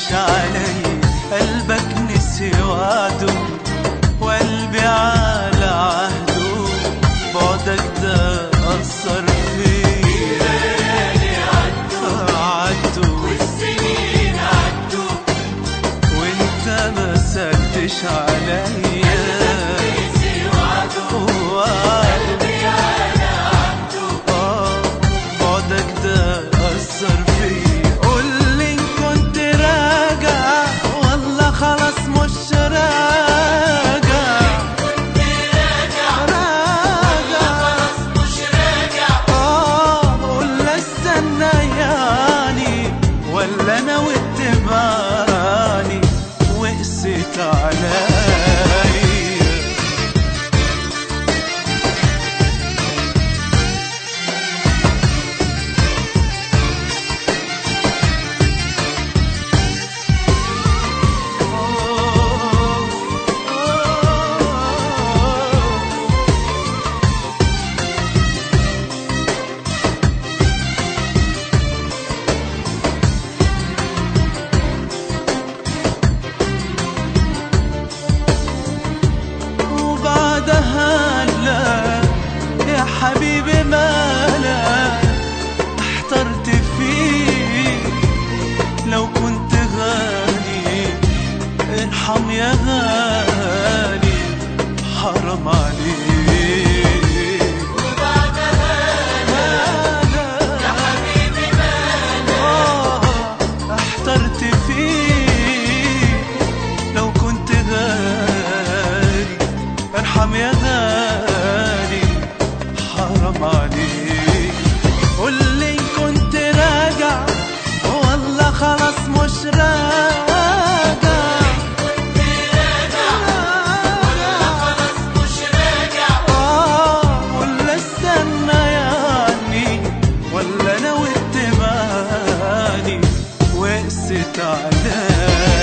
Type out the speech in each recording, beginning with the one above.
علي قلبك نسي وعده وقلبي على عهده بعدك ده أثر فيه الليالي عدوا والسنين عدوا وانت ما سألتش عليا نسي وعده قلبي على عهده بعدك ده أثر فيه قولي إن كنت راجع والله خلاص مش راجع كنت راجع خلاص مش راجع ولا استنى يعني ولا أنا واتبعني وقست عليا يا حبيبي مالك احترت فيك لو كنت غالي ارحم يا غالي حرام عليك وبعدها يا حبيبي مالك احترت فيك لو كنت غالي ارحم يا غالي حرام عليك قولي إن كنت راجع والله خلاص مش راجع كنت راجع خلاص مش راجع ولا استنى يعني ولا انا واتبعني وقست عليا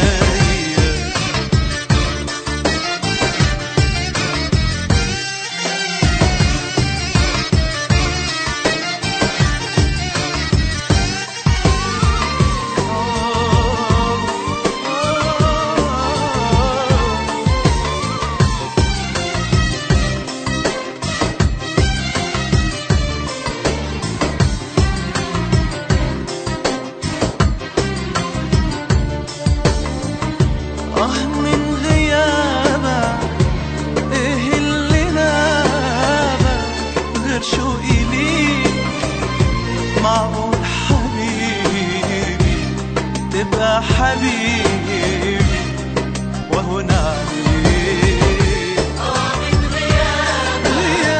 من غيابك ايه اللي نابك غير شوقي ليك معقول حبيبي تبقى حبيبي وهنا عليك من غيابك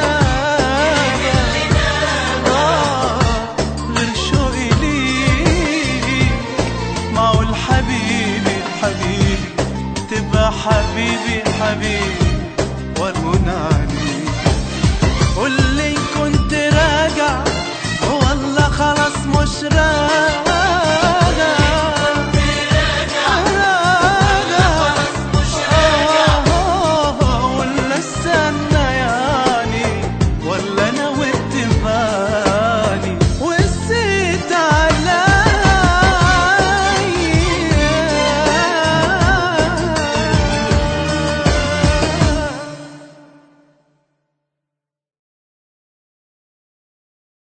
غير شوقي ليك معقول حبيبي تبقى حبيبي